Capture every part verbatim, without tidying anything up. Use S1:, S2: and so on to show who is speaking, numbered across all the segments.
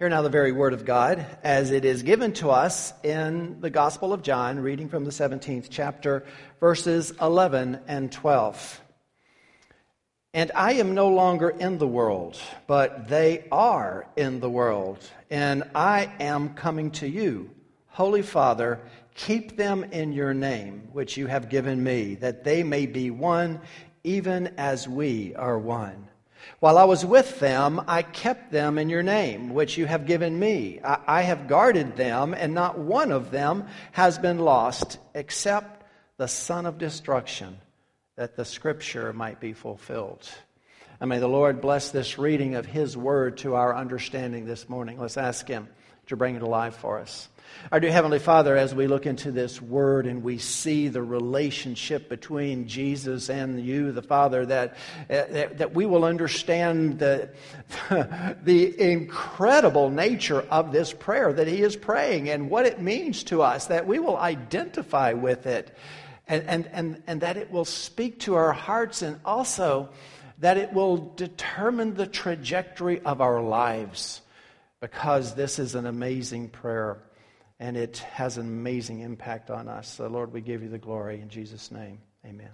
S1: Hear now the very word of God as it is given to us in the Gospel of John, reading from the seventeenth chapter, verses eleven and twelve. And I am no longer in the world, but they are in the world, and I am coming to you. Holy Father, keep them in your name, which you have given me, that they may be one, even as we are one. While I was with them, I kept them in your name, which you have given me. I, I have guarded them, and not one of them has been lost, except the son of destruction, that the scripture might be fulfilled. And may the Lord bless this reading of His word to our understanding this morning. Let's ask Him to bring it alive for us. Our dear Heavenly Father, as we look into this word and we see the relationship between Jesus and you, the Father, that uh, that, that we will understand the, the incredible nature of this prayer that He is praying and what it means to us, that we will identify with it and, and, and, and that it will speak to our hearts, and also that it will determine the trajectory of our lives, because this is an amazing prayer. And it has an amazing impact on us. So, Lord, we give you the glory in Jesus' name. Amen.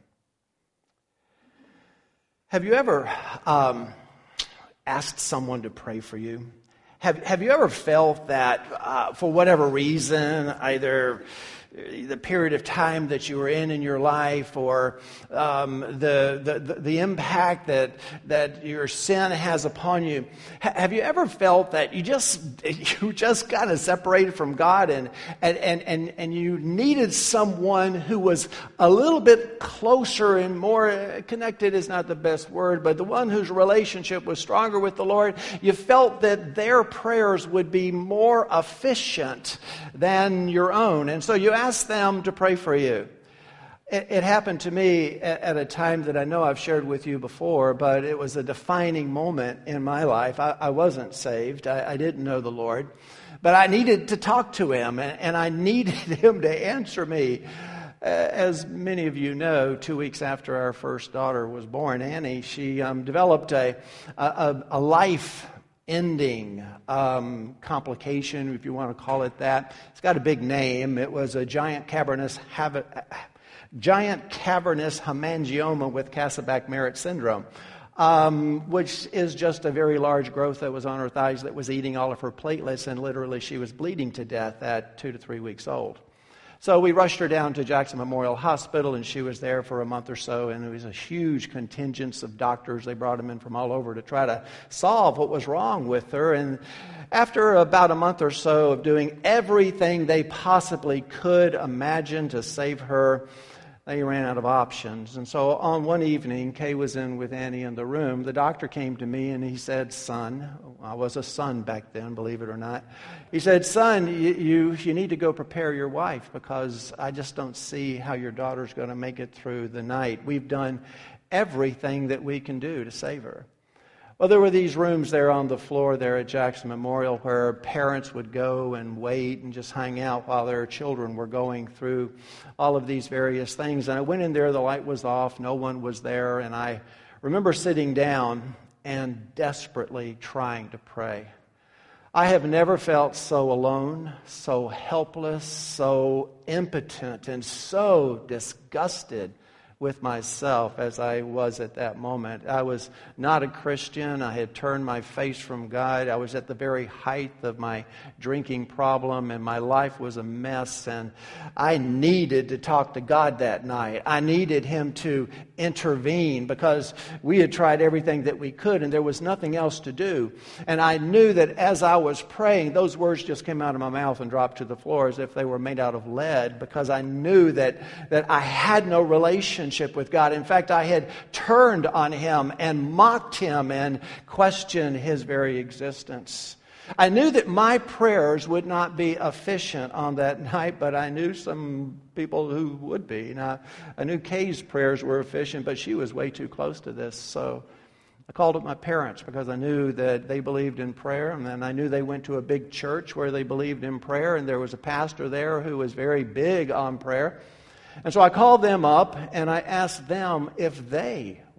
S1: Have you ever um, asked someone to pray for you? Have Have you ever felt that uh, for whatever reason, either the period of time that you were in in your life, or um, the, the the impact that that your sin has upon you, have you ever felt that you just you just kind of separated from God, and and and and, and you needed someone who was a little bit closer and more connected is not the best word, but the one whose relationship was stronger with the Lord? You felt that their prayers would be more efficient than your own, and so you ask them to pray for you. It, it happened to me at, at a time that I know I've shared with you before, but it was a defining moment in my life. I, I wasn't saved. I, I didn't know the Lord, but I needed to talk to Him, and, and I needed Him to answer me. Uh, as many of you know, two weeks after our first daughter was born, Annie, she um, developed a, a, a life ending um, complication, if you want to call it that. It's got a big name. It was a giant cavernous hav- giant cavernous hemangioma with Kasabach-Merritt syndrome, um, which is just a very large growth that was on her thighs that was eating all of her platelets, and literally she was bleeding to death at two to three weeks old. So we rushed her down to Jackson Memorial Hospital, and she was there for a month or so, and it was a huge contingent of doctors. They brought them in from all over to try to solve what was wrong with her. And after about a month or so of doing everything they possibly could imagine to save her, they ran out of options. And so on one evening, Kay was in with Annie in the room. The doctor came to me and he said, "Son," I was a son back then, believe it or not. He said, "Son, you, you, you need to go prepare your wife, because I just don't see how your daughter's going to make it through the night. We've done everything that we can do to save her." Well, there were these rooms there on the floor there at Jackson Memorial where parents would go and wait and just hang out while their children were going through all of these various things. And I went in there, the light was off, no one was there, and I remember sitting down and desperately trying to pray. I have never felt so alone, so helpless, so impotent, and so disgusted with myself as I was at that moment. I was not a Christian. I had turned my face from God. I was at the very height of my drinking problem, and my life was a mess, and I needed to talk to God that night. I needed Him to intervene, because we had tried everything that we could, and there was nothing else to do. And I knew that as I was praying, those words just came out of my mouth and dropped to the floor as if they were made out of lead, because I knew that, that I had no relationship with God. In fact, I had turned on Him and mocked Him and questioned His very existence. I knew that my prayers would not be efficient on that night, but I knew some people who would be. Now, I knew Kay's prayers were efficient, but she was way too close to this. So I called up my parents, because I knew that they believed in prayer, and then I knew they went to a big church where they believed in prayer, and there was a pastor there who was very big on prayer. And so I called them up and I asked them if they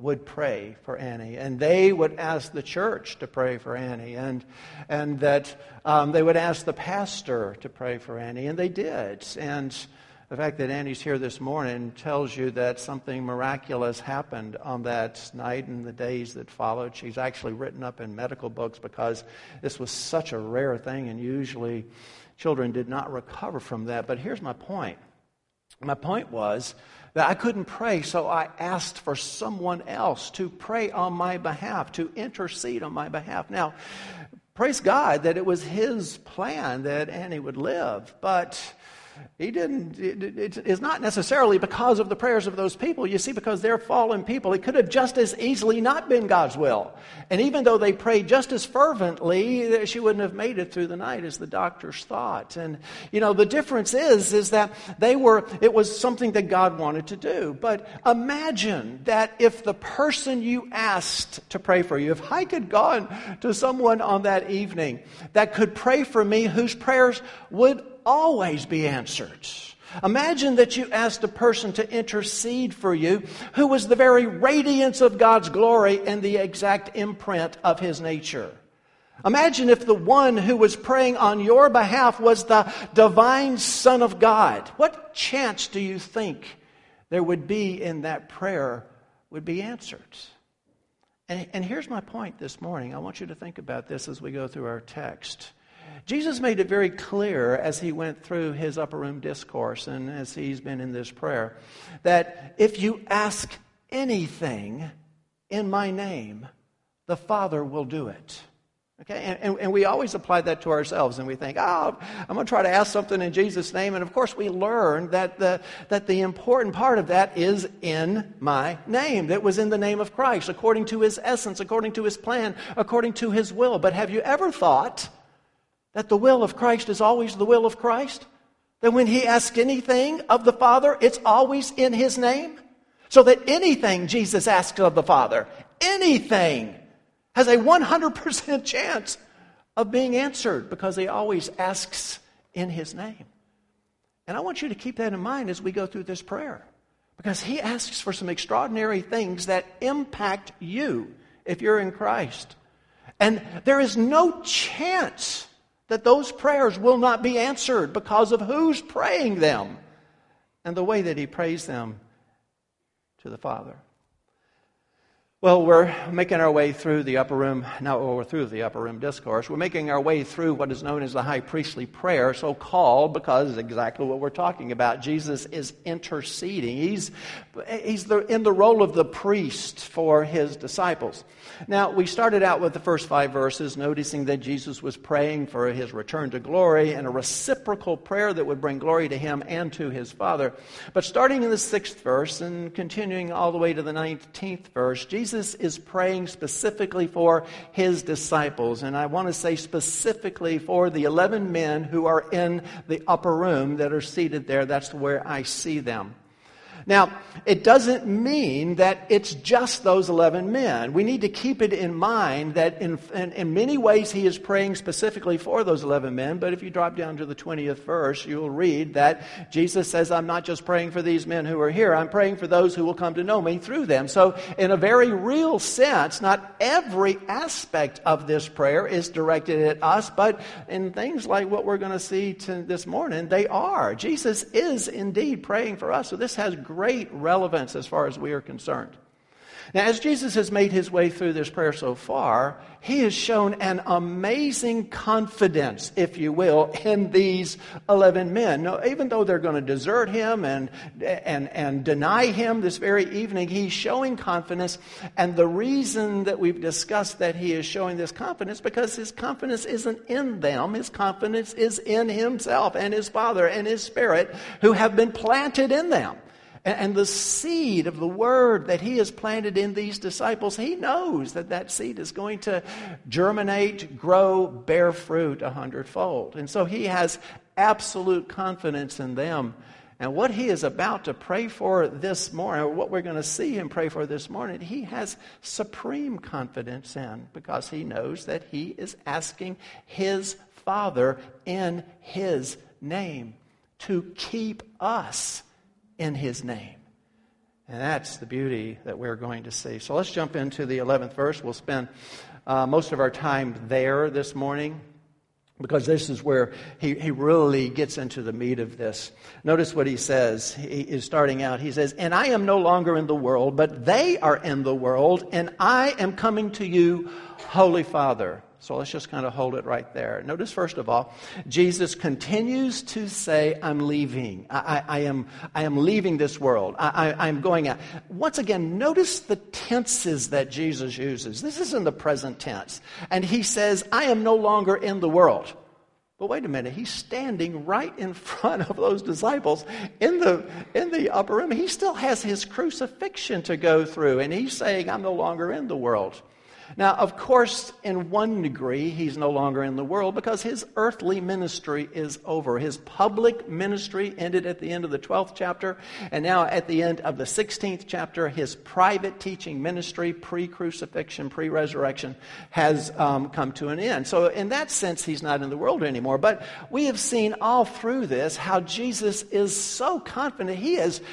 S1: would pray for Annie, and they would ask the church to pray for Annie, and and that um, they would ask the pastor to pray for Annie, and they did. And the fact that Annie's here this morning tells you that something miraculous happened on that night and the days that followed. She's actually written up in medical books because this was such a rare thing, and usually children did not recover from that. But here's my point. My point was that I couldn't pray, so I asked for someone else to pray on my behalf, to intercede on my behalf. Now, praise God that it was His plan that Annie would live, but He didn't, it, it's not necessarily because of the prayers of those people. You see, because they're fallen people, it could have just as easily not been God's will. And even though they prayed just as fervently, she wouldn't have made it through the night as the doctors thought. And, you know, the difference is, is that they were, it was something that God wanted to do. But imagine that if the person you asked to pray for you, if I could go on to someone on that evening that could pray for me, whose prayers would always be answered. Imagine that you asked a person to intercede for you who was the very radiance of God's glory and the exact imprint of His nature. Imagine if the one who was praying on your behalf was the divine Son of God. What chance do you think there would be in that prayer would be answered? And, and here's my point this morning. I want you to think about this as we go through our text. Jesus made it very clear as He went through His upper room discourse and as He's been in this prayer, that if you ask anything in my name, the Father will do it. Okay, and, and, and we always apply that to ourselves, and we think, oh, I'm going to try to ask something in Jesus' name. And of course, we learn that the that the important part of that is in my name. That was in the name of Christ, according to His essence, according to His plan, according to His will. But have you ever thought that the will of Christ is always the will of Christ? That when He asks anything of the Father, it's always in His name? So that anything Jesus asks of the Father, anything, has a one hundred percent chance of being answered because He always asks in His name. And I want you to keep that in mind as we go through this prayer, because He asks for some extraordinary things that impact you if you're in Christ. And there is no chance that those prayers will not be answered because of who's praying them and the way that He prays them to the Father. Well, we're making our way through the upper room, now we're through the upper room discourse. We're making our way through what is known as the high priestly prayer, so called because it's exactly what we're talking about. Jesus is interceding. He's, he's the, in the role of the priest for His disciples. Now, we started out with the first five verses, noticing that Jesus was praying for His return to glory and a reciprocal prayer that would bring glory to Him and to His Father. But starting in the sixth verse and continuing all the way to the nineteenth verse, Jesus Jesus is praying specifically for His disciples. And I want to say specifically for the eleven men who are in the upper room that are seated there. That's where I see them. Now, it doesn't mean that it's just those eleven men. We need to keep it in mind that in, in, in many ways He is praying specifically for those eleven men. But if you drop down to the twentieth verse, you'll read that Jesus says, I'm not just praying for these men who are here. I'm praying for those who will come to know me through them. So in a very real sense, not every aspect of this prayer is directed at us, but in things like what we're going to see to this morning, they are. Jesus is indeed praying for us. So this has great relevance as far as we are concerned. Now, as Jesus has made His way through this prayer so far, He has shown an amazing confidence, if you will, in these eleven men. Now, even though they're going to desert Him and, and, and deny Him this very evening, He's showing confidence. And the reason that we've discussed that He is showing this confidence, because His confidence isn't in them. His confidence is in Himself and His Father and His Spirit who have been planted in them. And the seed of the word that He has planted in these disciples, He knows that that seed is going to germinate, grow, bear fruit a hundredfold. And so He has absolute confidence in them. And what He is about to pray for this morning, or what we're going to see Him pray for this morning, He has supreme confidence in, because He knows that He is asking His Father in His name to keep us in His name. And that's the beauty that we're going to see. So let's jump into the eleventh verse. We'll spend uh, most of our time there this morning, because this is where he, he really gets into the meat of this. Notice what he says. He is starting out. He says, "And I am no longer in the world, but they are in the world, and I am coming to you, Holy Father." So let's just kind of hold it right there. Notice, first of all, Jesus continues to say, I'm leaving. I, I, I am I am leaving this world. I, I, I'm going out. Once again, notice the tenses that Jesus uses. This is in the present tense. And he says, I am no longer in the world. But wait a minute, he's standing right in front of those disciples in the in the upper room. He still has his crucifixion to go through, and he's saying, I'm no longer in the world. Now, of course, in one degree, he's no longer in the world because his earthly ministry is over. His public ministry ended at the end of the twelfth chapter, and now at the end of the sixteenth chapter, his private teaching ministry, pre-crucifixion, pre-resurrection, has um, come to an end. So in that sense, he's not in the world anymore. But we have seen all through this how Jesus is so confident. He has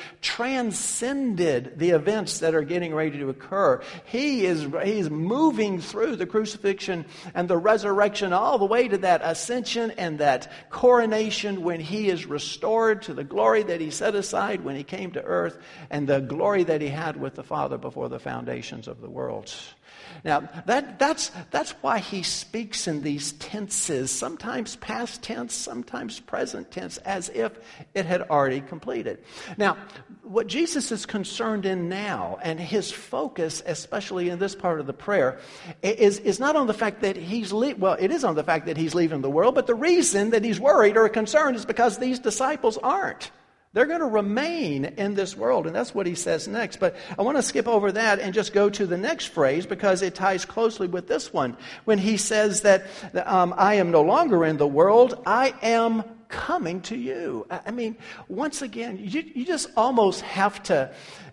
S1: transcended the events that are getting ready to occur. He is he's moving Moving through the crucifixion and the resurrection all the way to that ascension and that coronation when he is restored to the glory that he set aside when he came to earth and the glory that he had with the Father before the foundations of the world. Now, that, that's, that's why he speaks in these tenses, sometimes past tense, sometimes present tense, as if it had already completed. Now, what Jesus is concerned in now, and his focus, especially in this part of the prayer, is, is not on the fact that he's, le- well, it is on the fact that he's leaving the world, but the reason that he's worried or concerned is because these disciples aren't. They're going to remain in this world, and that's what he says next. But I want to skip over that and just go to the next phrase because it ties closely with this one. When he says that um, I am no longer in the world, I am coming to you. I mean, once again, you, you just almost have to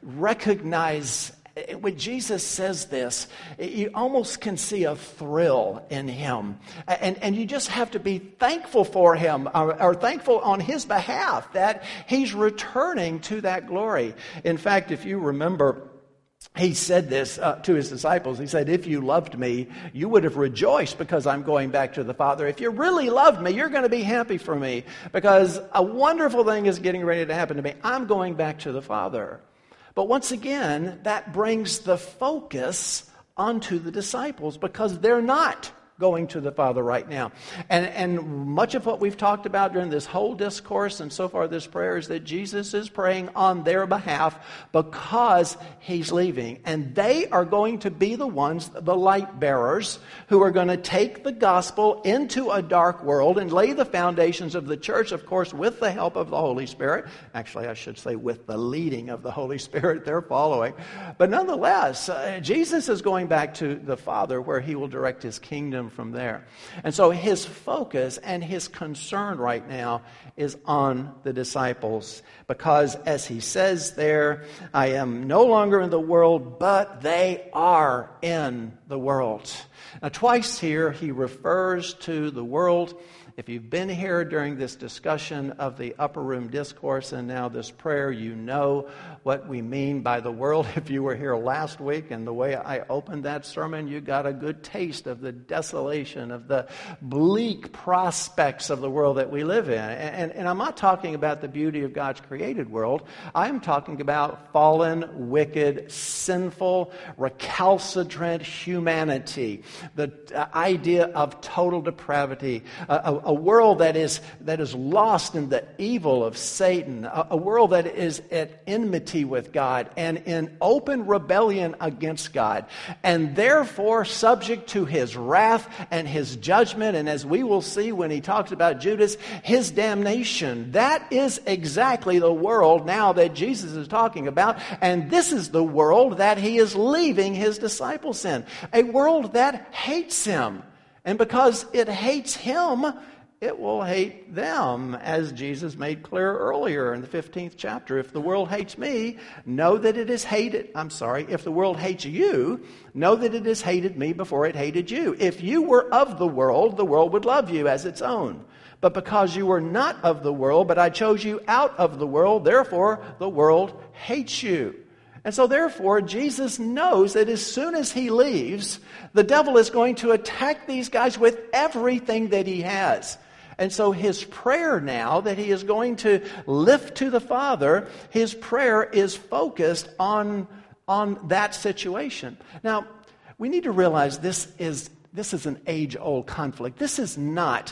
S1: recognize when Jesus says this, you almost can see a thrill in him. And, and you just have to be thankful for him, or, or thankful on his behalf that he's returning to that glory. In fact, if you remember, he said this uh, to his disciples. He said, if you loved me, you would have rejoiced because I'm going back to the Father. If you really loved me, you're going to be happy for me because a wonderful thing is getting ready to happen to me. I'm going back to the Father. But once again, that brings the focus onto the disciples because they're not going to the Father right now. And, and much of what we've talked about during this whole discourse and so far this prayer is that Jesus is praying on their behalf because he's leaving. And they are going to be the ones, the light bearers, who are going to take the gospel into a dark world and lay the foundations of the church, of course, with the help of the Holy Spirit. Actually, I should say with the leading of the Holy Spirit they're following. But nonetheless, uh, Jesus is going back to the Father where he will direct his kingdom from there. And so his focus and his concern right now is on the disciples because as he says there, I am no longer in the world, but they are in the world. Now twice here he refers to the world. If you've been here during this discussion of the upper room discourse and now this prayer, you know what we mean by the world. If you were here last week and the way I opened that sermon, you got a good taste of the desolation, of the bleak prospects of the world that we live in. And, and I'm not talking about the beauty of God's created world. I'm talking about fallen, wicked, sinful, recalcitrant humanity. The idea of total depravity. A, a world that is that is lost in the evil of Satan, a, a world that is at enmity with God and in open rebellion against God, and therefore subject to his wrath and his judgment, and as we will see when he talks about Judas, his damnation. That is exactly the world now that Jesus is talking about, and this is the world that he is leaving his disciples in, a world that hates him. And because it hates him, it will hate them, as Jesus made clear earlier in the fifteenth chapter. If the world hates me, know that it has hated, I'm sorry, if the world hates you, know that it has hated me before it hated you. If you were of the world, the world would love you as its own. But because you were not of the world, but I chose you out of the world, therefore the world hates you. And so therefore, Jesus knows that as soon as he leaves, the devil is going to attack these guys with everything that he has. And so his prayer now that he is going to lift to the Father, his prayer is focused on, on that situation. Now, we need to realize this is This is an age-old conflict. This is not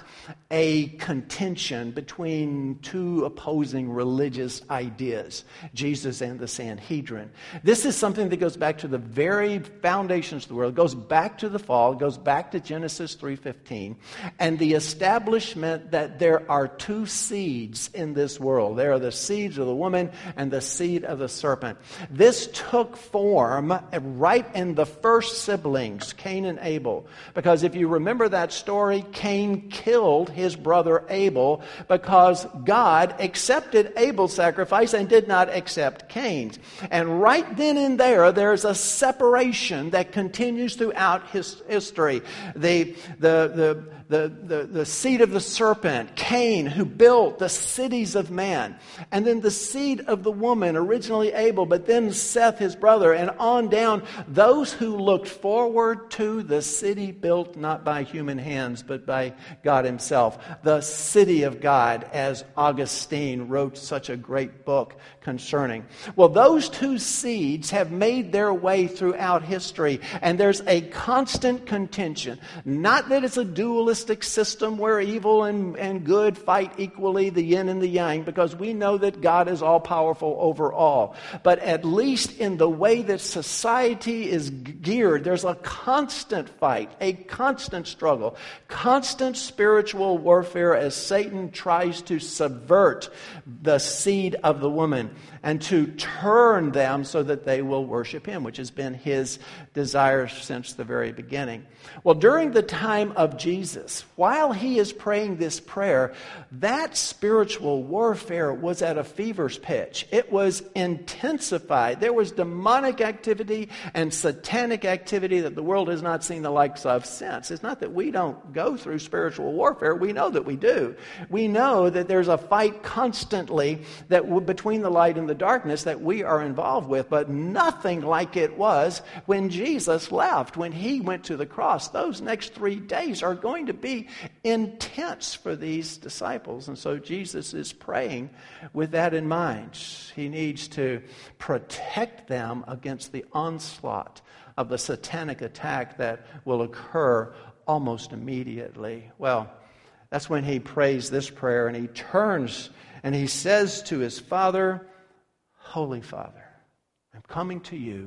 S1: a contention between two opposing religious ideas, Jesus and the Sanhedrin. This is something that goes back to the very foundations of the world. It goes back to the fall. It goes back to Genesis three fifteen. And the establishment that there are two seeds in this world. There are the seeds of the woman and the seed of the serpent. This took form right in the first siblings, Cain and Abel. Because if you remember that story, Cain killed his brother Abel because God accepted Abel's sacrifice and did not accept Cain's. And right then and there, there's a separation that continues throughout his history. The, the, the, the, the, the seed of the serpent, Cain, who built the cities of man. And then the seed of the woman, originally Abel, but then Seth, his brother, and on down, those who looked forward to the city built not by human hands, but by God himself. The city of God, as Augustine wrote such a great book concerning. Well, those two seeds have made their way throughout history, and there's a constant contention. Not that it's a dualistic system where evil and, and good fight equally, the yin and the yang, because we know that God is all-powerful over all. But at least in the way that society is geared, there's a constant fight, a constant struggle, constant spiritual warfare as Satan tries to subvert the seed of the woman and to turn them so that they will worship him, which has been his desire since the very beginning. Well, during the time of Jesus, while he is praying this prayer, that spiritual warfare was at a fever's pitch. It was intensified. There was demonic activity and satanic activity that the world has not seen the likes of since. It's not that we don't go through spiritual warfare. We know that we do. We know that there's a fight constantly that w- between the light and the darkness that we are involved with, but nothing like it was when Jesus left, when he went to the cross. Those next three days are going to be intense for these disciples. And so Jesus is praying with that in mind. He needs to protect them against the onslaught of the satanic attack that will occur almost immediately. Well, that's when he prays this prayer, and he turns and he says to his Father, Holy Father, I'm coming to you,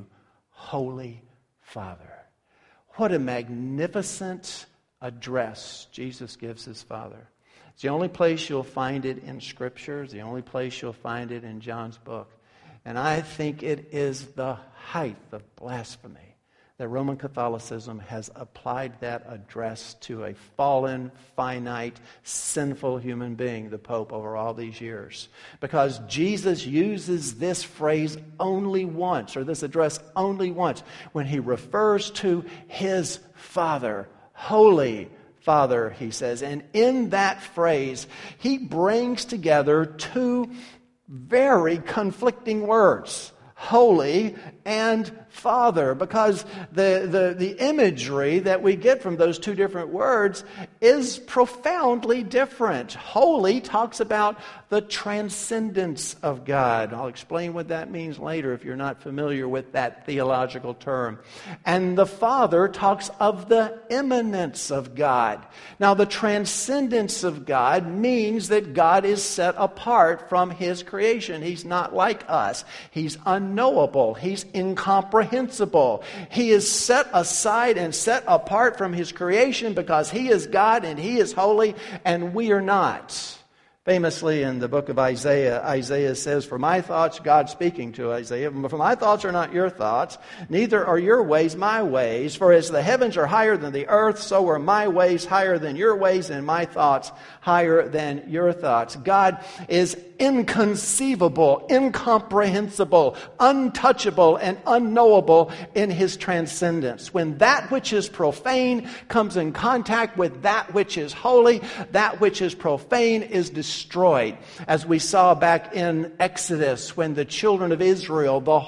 S1: Holy Father. What a magnificent address Jesus gives his Father. It's the only place you'll find it in Scripture. It's the only place you'll find it in John's book. And I think it is the height of blasphemy that Roman Catholicism has applied that address to a fallen, finite, sinful human being, the Pope, over all these years. Because Jesus uses this phrase only once, or this address only once, when he refers to his Father, Holy Father, he says. And in that phrase, he brings together two very conflicting words, holy and Father, because the, the, the imagery that we get from those two different words is profoundly different. Holy talks about the transcendence of God. I'll explain what that means later if you're not familiar with that theological term. And the Father talks of the immanence of God. Now, the transcendence of God means that God is set apart from his creation. He's not like us. He's unknowable. He's incomprehensible. He is set aside and set apart from his creation because he is God and he is holy and we are not. Famously in the book of Isaiah, Isaiah says, for my thoughts, God speaking to Isaiah, for my thoughts are not your thoughts, neither are your ways my ways. For as the heavens are higher than the earth, so are my ways higher than your ways, and my thoughts higher than your thoughts. God is inconceivable, incomprehensible, untouchable, and unknowable in his transcendence. When that which is profane comes in contact with that which is holy, that which is profane is destroyed. destroyed. As we saw back in Exodus, when the children of Israel, the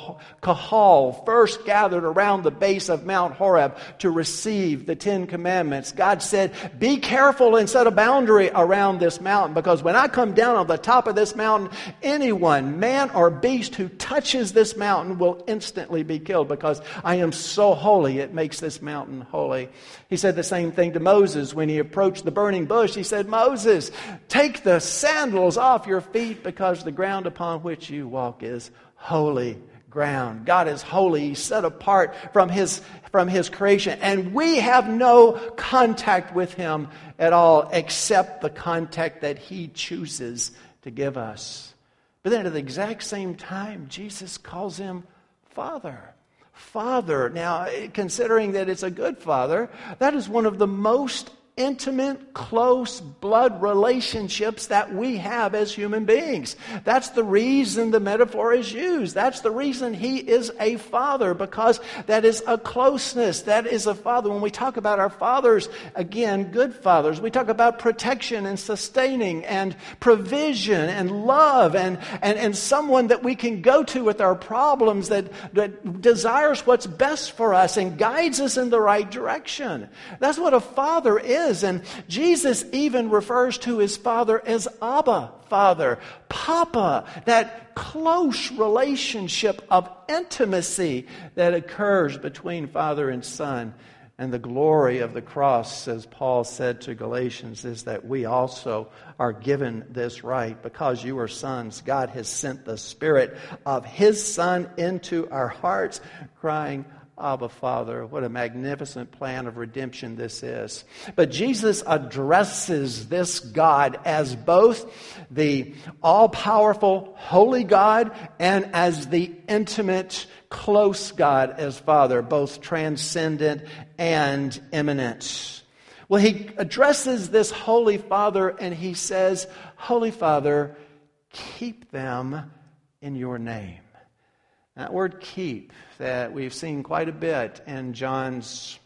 S1: Kahal, first gathered around the base of Mount Horeb to receive the Ten Commandments, God said, be careful and set a boundary around this mountain, because when I come down on the top of this mountain, anyone, man or beast, who touches this mountain will instantly be killed, because I am so holy, it makes this mountain holy. He said the same thing to Moses when he approached the burning bush. He said, Moses, take the sandals off your feet, because the ground upon which you walk is holy ground. God is holy. He's set apart from his, from his creation. And we have no contact with him at all, except the contact that he chooses to give us. But then at the exact same time, Jesus calls him Father. Father. Now, considering that it's a good father, that is one of the most intimate, close blood relationships that we have as human beings. That's the reason the metaphor is used. That's the reason he is a father, because that is a closeness. That is a father. When we talk about our fathers, again, good fathers, we talk about protection and sustaining and provision and love and, and, and someone that we can go to with our problems, that, that desires what's best for us and guides us in the right direction. That's what a father is. And Jesus even refers to his Father as Abba, Father, Papa, that close relationship of intimacy that occurs between Father and Son. And the glory of the cross, as Paul said to Galatians, is that we also are given this right. Because you are sons, God has sent the Spirit of his Son into our hearts, crying, Abba, Father. What a magnificent plan of redemption this is. But Jesus addresses this God as both the all-powerful, holy God and as the intimate, close God as Father, both transcendent and immanent. Well, he addresses this Holy Father and he says, Holy Father, keep them in your name. That word keep that we've seen quite a bit in John's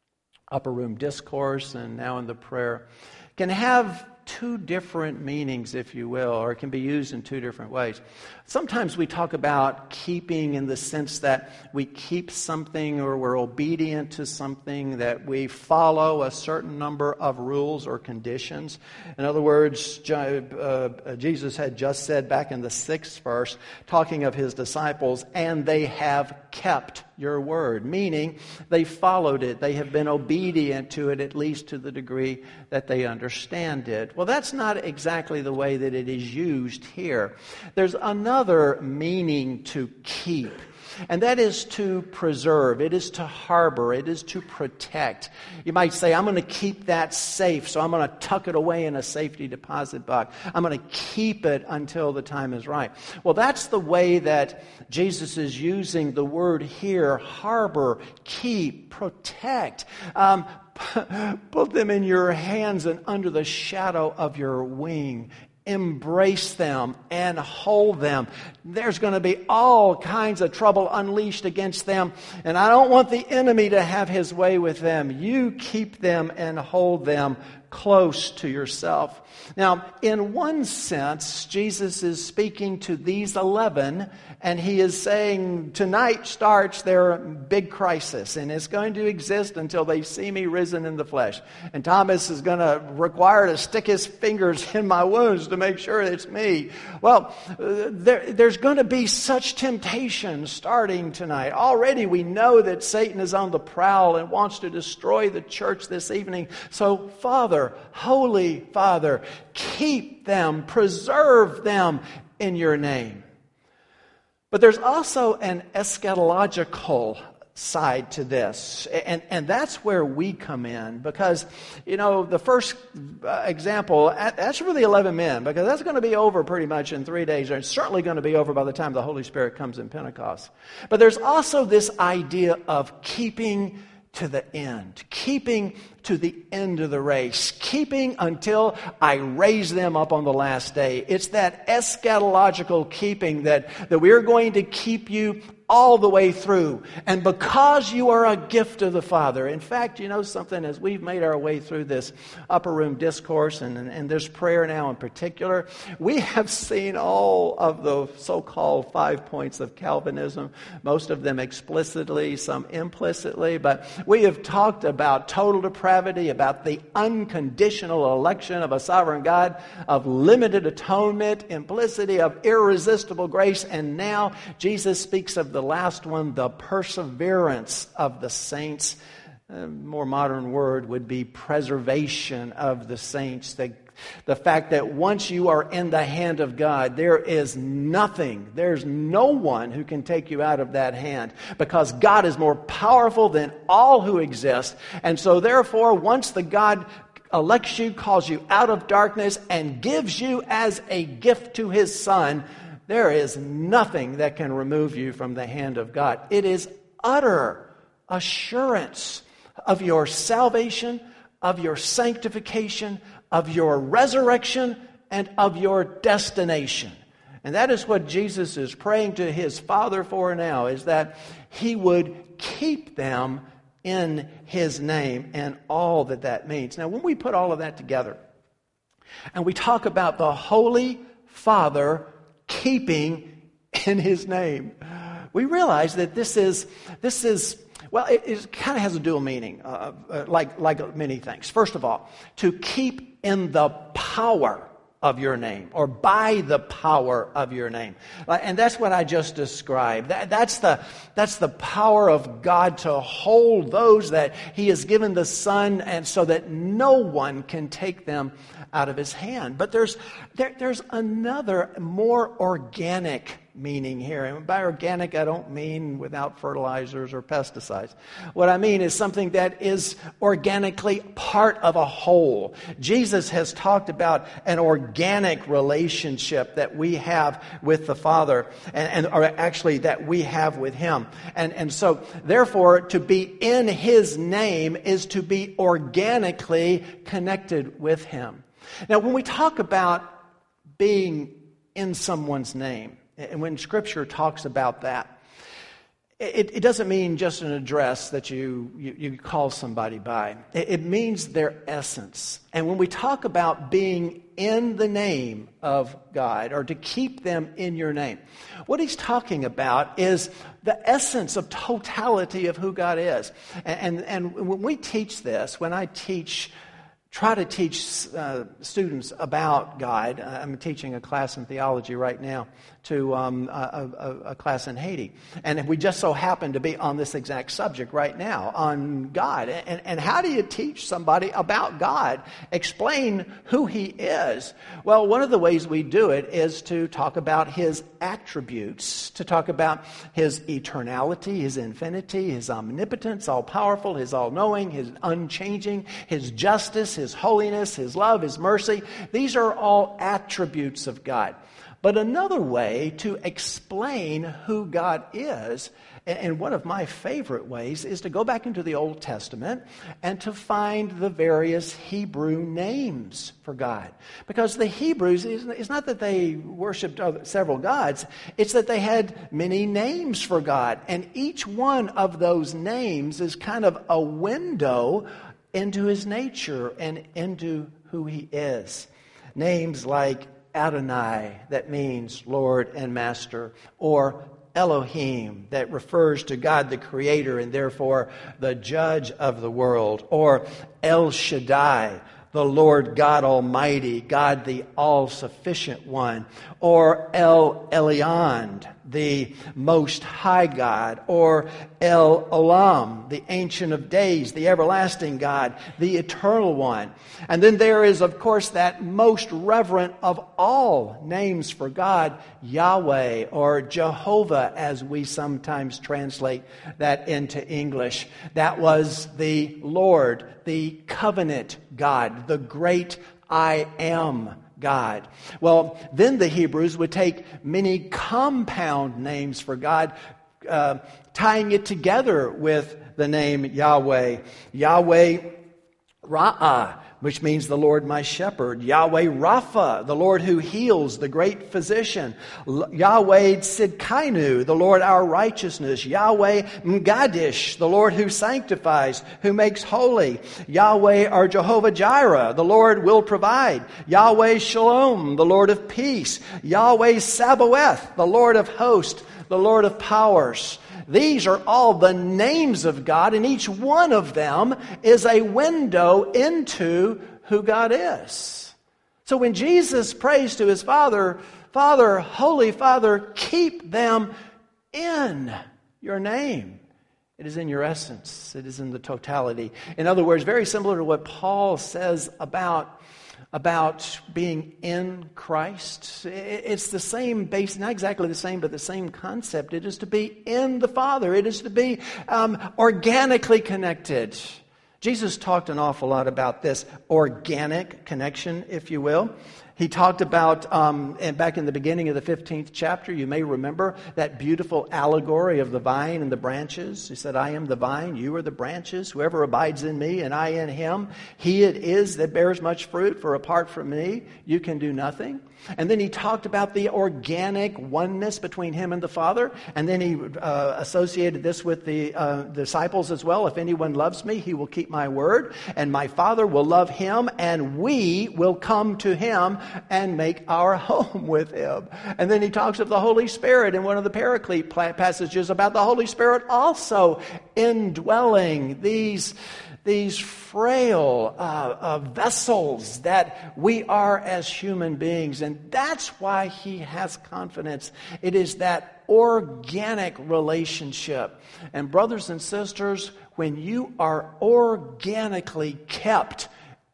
S1: upper room discourse and now in the prayer can have two different meanings, if you will, or it can be used in two different ways. Sometimes we talk about keeping in the sense that we keep something or we're obedient to something, that we follow a certain number of rules or conditions. In other words, uh, Jesus had just said back in the sixth verse, talking of his disciples, and they have kept your word, meaning they followed it. They have been obedient to it, at least to the degree that they understand it. Well, that's not exactly the way that it is used here. There's another meaning to keep, and that is to preserve. It is to harbor. It is to protect. You might say, I'm going to keep that safe, so I'm going to tuck it away in a safety deposit box. I'm going to keep it until the time is right. Well, that's the way that Jesus is using the word here, harbor, keep, protect. Um, put them in your hands and under the shadow of your wing. Embrace them and hold them. There's going to be all kinds of trouble unleashed against them, and I don't want the enemy to have his way with them. You keep them and hold them close to yourself. Now, in one sense, Jesus is speaking to these eleven, and he is saying, tonight starts their big crisis, and it's going to exist until they see me risen in the flesh. And Thomas is going to require to stick his fingers in my wounds to make sure it's me. Well, there, there's going to be such temptation starting tonight. Already we know that Satan is on the prowl and wants to destroy the church this evening. So, Father, Holy Father, keep them, preserve them in your name. But there's also an eschatological side to this, and, and that's where we come in, because, you know, the first example, that's for the eleven men, because that's going to be over pretty much in three days, and it's certainly going to be over by the time the Holy Spirit comes in Pentecost. But there's also this idea of keeping to the end, keeping to the end of the race, keeping until I raise them up on the last day. It's that eschatological keeping that, that we're going to keep you all the way through. And because you are a gift of the Father. In fact, you know something, as we've made our way through this upper room discourse and, and, and this prayer now in particular, we have seen all of the so-called five points of Calvinism, most of them explicitly, some implicitly, but we have talked about total depravity, about the unconditional election of a sovereign God, of limited atonement, implicity, of irresistible grace, and now Jesus speaks of the last one, the perseverance of the saints. A more modern word would be preservation of the saints. The, the fact that once you are in the hand of God, there is nothing, there's no one who can take you out of that hand, because God is more powerful than all who exist. And so therefore, once the God elects you, calls you out of darkness, and gives you as a gift to His Son, there is nothing that can remove you from the hand of God. It is utter assurance of your salvation, of your sanctification, of your resurrection, and of your destination. And that is what Jesus is praying to His Father for now, is that He would keep them in His name and all that that means. Now, when we put all of that together, and we talk about the Holy Father keeping in His name, we realize that this is, this is well, it, it kind of has a dual meaning, uh, uh, like, like many things. First of all, to keep in the power of your name, or by the power of your name. And that's what I just described. That, that's the, that's the power of God to hold those that He has given the Son, and so that no one can take them out of His hand. But there's, there, there's another more organic meaning here. And by organic, I don't mean without fertilizers or pesticides. What I mean is something that is organically part of a whole. Jesus has talked about an organic relationship that we have with the Father, and, and or actually that we have with Him. And, and so, therefore, to be in His name is to be organically connected with Him. Now, when we talk about being in someone's name, and when Scripture talks about that, it, it doesn't mean just an address that you, you, you call somebody by. It, it means their essence. And when we talk about being in the name of God, or to keep them in your name, what he's talking about is the essence of totality of who God is. And, and, and when we teach this, when I teach Try to teach uh, students about God. I'm teaching a class in theology right now to um, a, a, a class in Haiti. And we just so happen to be on this exact subject right now, on God. And, and how do you teach somebody about God? Explain who He is. Well, one of the ways we do it is to talk about His attributes, to talk about His eternality, His infinity, His omnipotence, all-powerful, His all-knowing, His unchanging, His justice, His holiness, His love, His mercy. These are all attributes of God. But another way to explain who God is, and one of my favorite ways, is to go back into the Old Testament and to find the various Hebrew names for God. Because the Hebrews, it's not that they worshipped several gods, it's that they had many names for God. And each one of those names is kind of a window into His nature and into who He is. Names like Adonai, that means Lord and Master, or Elohim, that refers to God the Creator and therefore the Judge of the world, or El Shaddai, the Lord God Almighty, God the All-Sufficient One, or El Elyon, the Most High God, or El Olam, the Ancient of Days, the Everlasting God, the Eternal One. And then there is, of course, that most reverent of all names for God, Yahweh, or Jehovah, as we sometimes translate that into English. That was the Lord, the covenant God, the great I Am God. Well, then the Hebrews would take many compound names for God, uh, tying it together with the name Yahweh. Yahweh Ra'ah, which means the Lord my shepherd. Yahweh Rapha, the Lord who heals, the great physician. L- Yahweh Tzidkenu, the Lord our righteousness. Yahweh Mgadish, the Lord who sanctifies, who makes holy. Yahweh our Jehovah Jireh, the Lord will provide. Yahweh Shalom, the Lord of peace. Yahweh Sabaoth, the Lord of hosts, the Lord of powers. These are all the names of God, and each one of them is a window into who God is. So when Jesus prays to his Father, Father, Holy Father, keep them in your name. It is in your essence. It is in the totality. In other words, very similar to what Paul says about about being in Christ. It's the same base, not exactly the same, but the same concept. It is to be in the Father. It is to be um, organically connected. Jesus talked an awful lot about this organic connection, if you will. He talked about, um, and back in the beginning of the fifteenth chapter, you may remember that beautiful allegory of the vine and the branches. He said, I am the vine, you are the branches. Whoever abides in me and I in him, he it is that bears much fruit, for apart from me, you can do nothing. And then he talked about the organic oneness between him and the Father. And then he uh, associated this with the uh, disciples as well. If anyone loves me, he will keep my word. And my Father will love him. And we will come to him and make our home with him. And then he talks of the Holy Spirit in one of the Paraclete passages about the Holy Spirit also indwelling these These frail uh, uh, vessels that we are as human beings. And that's why he has confidence. It is that organic relationship. And brothers and sisters, when you are organically kept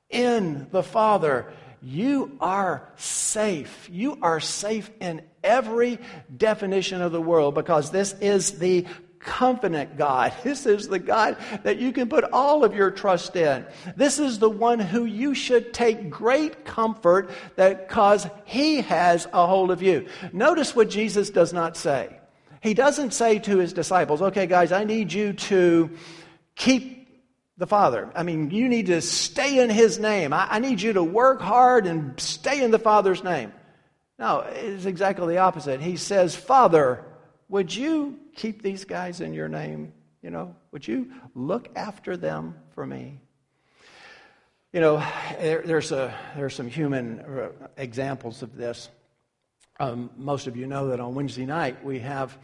S1: in the Father, you are safe. You are safe in every definition of the world, because this is the covenant God. This is the God that you can put all of your trust in. This is the one who you should take great comfort that because he has a hold of you. Notice what Jesus does not say. He doesn't say to his disciples, okay guys, I need you to keep the Father. I mean, you need to stay in his name. I, I need you to work hard and stay in the Father's name. No, it's exactly the opposite. He says, Father, would you keep these guys in your name? You know, would you look after them for me? You know, there, there's a there's some human examples of this. Um, most of you know that on Wednesday night we have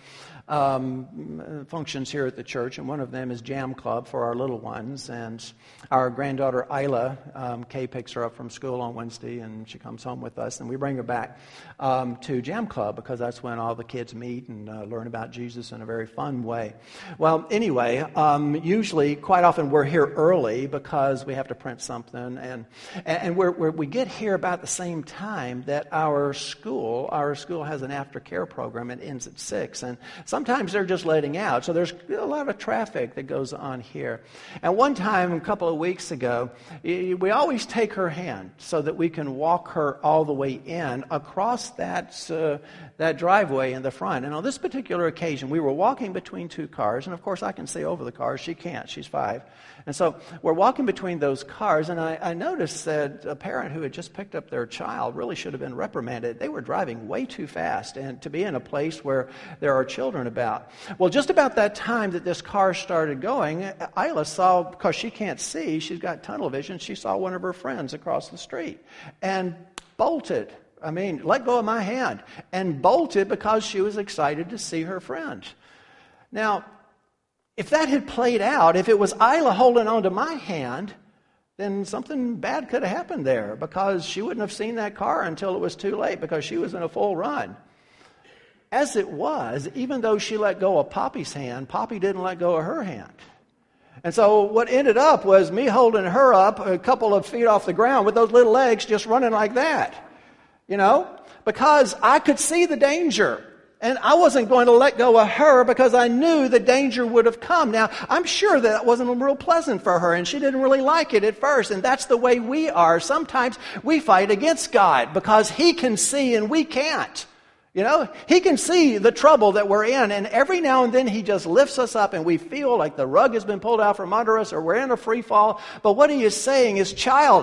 S1: um, functions here at the church, and one of them is Jam Club for our little ones. And our granddaughter Isla, um, Kay picks her up from school on Wednesday, and she comes home with us, and we bring her back um, to Jam Club because that's when all the kids meet and uh, learn about Jesus in a very fun way. Well, anyway, um, usually, quite often, we're here early because we have to print something, and and we're, we're, we get here about the same time that our school. Our school has an aftercare program. It ends at six, and sometimes they're just letting out. So there's a lot of traffic that goes on here. And one time, a couple of weeks ago, we always take her hand so that we can walk her all the way in across that uh, that driveway in the front. And on this particular occasion, we were walking between two cars, and of course I can see over the cars. She can't. She's five. And so we're walking between those cars, and I, I noticed that a parent who had just picked up their child really should have been reprimanded. They were driving way too fast and to be in a place where there are children about. Well, just about that time that this car started going, Isla saw, because she can't see, she's got tunnel vision, she saw one of her friends across the street and bolted. I mean, let go of my hand, and bolted because she was excited to see her friend. Now, if that had played out, if it was Isla holding on to my hand, then something bad could have happened there, because she wouldn't have seen that car until it was too late, because she was in a full run. As it was, even though she let go of Poppy's hand, Poppy didn't let go of her hand. And so what ended up was me holding her up a couple of feet off the ground with those little legs just running like that, you know, because I could see the danger. And I wasn't going to let go of her because I knew the danger would have come. Now, I'm sure that wasn't real pleasant for her, and she didn't really like it at first. And that's the way we are. Sometimes we fight against God because He can see and we can't. You know, He can see the trouble that we're in, and every now and then He just lifts us up and we feel like the rug has been pulled out from under us or we're in a free fall. But what He is saying is, child,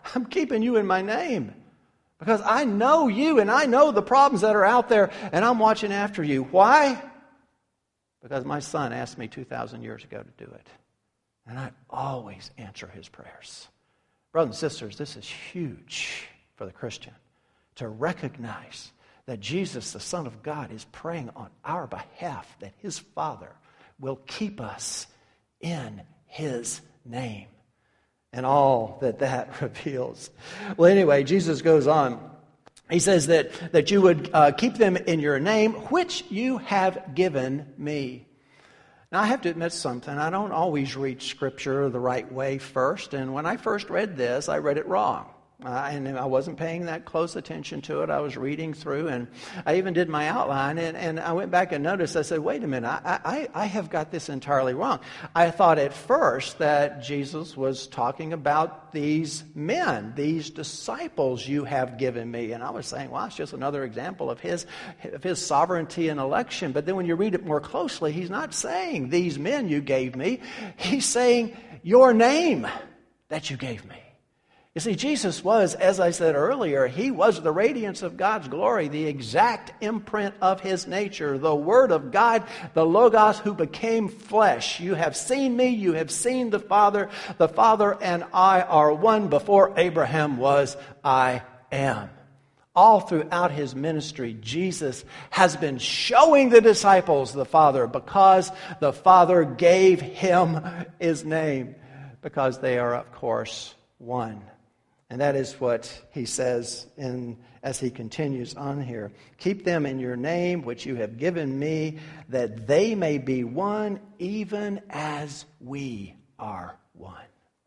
S1: I'm keeping you in my name. Because I know you and I know the problems that are out there, and I'm watching after you. Why? Because my son asked me two thousand years ago to do it. And I always answer his prayers. Brothers and sisters, this is huge for the Christian, to recognize that Jesus, the Son of God, is praying on our behalf, that his Father will keep us in his name. And all that that reveals. Well, anyway, Jesus goes on. He says that, that you would uh, keep them in your name, which you have given me. Now, I have to admit something. I don't always read Scripture the right way first. And when I first read this, I read it wrong. Uh, and I wasn't paying that close attention to it. I was reading through, and I even did my outline, and, and I went back and noticed, I said, wait a minute, I, I, I have got this entirely wrong. I thought at first that Jesus was talking about these men, these disciples you have given me. And I was saying, well, it's just another example of his, of his sovereignty and election. But then when you read it more closely, he's not saying these men you gave me. He's saying your name that you gave me. You see, Jesus was, as I said earlier, he was the radiance of God's glory, the exact imprint of his nature, the Word of God, the Logos who became flesh. You have seen me, you have seen the Father. The Father and I are one. Before Abraham was, I am. All throughout his ministry, Jesus has been showing the disciples the Father because the Father gave him his name, because they are, of course, one. And that is what he says in as he continues on here. Keep them in your name, which you have given me, that they may be one, even as we are one.